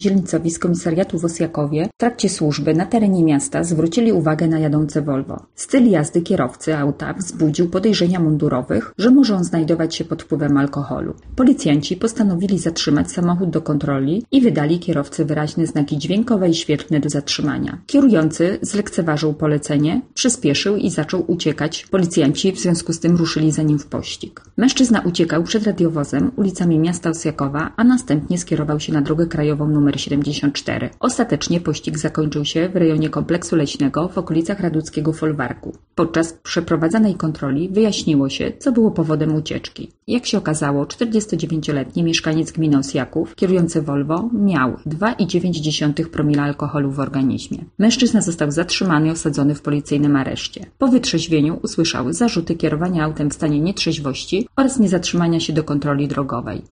dzielnicowi z komisariatu w Osjakowie w trakcie służby na terenie miasta zwrócili uwagę na jadące Volvo. Styl jazdy kierowcy auta wzbudził podejrzenia mundurowych, że może on znajdować się pod wpływem alkoholu. Policjanci postanowili zatrzymać samochód do kontroli i wydali kierowcy wyraźne znaki dźwiękowe i świetlne do zatrzymania. Kierujący zlekceważył polecenie, przyspieszył i zaczął uciekać. Policjanci w związku z tym ruszyli za nim w pościg. Mężczyzna uciekał przed radiowozem ulicami miasta Osjakowa, a następnie skierował się na drogę krajową nr 74. Ostatecznie pościg zakończył się w rejonie kompleksu leśnego w okolicach raduckiego folwarku. Podczas przeprowadzanej kontroli wyjaśniło się, co było powodem ucieczki. Jak się okazało, 49-letni mieszkaniec gminy Osjaków, kierujący Volvo, miał 2,9 promila alkoholu w organizmie. Mężczyzna został zatrzymany i osadzony w policyjnym areszcie. Po wytrzeźwieniu usłyszał zarzuty kierowania autem w stanie nietrzeźwości oraz niezatrzymania się do kontroli drogowej.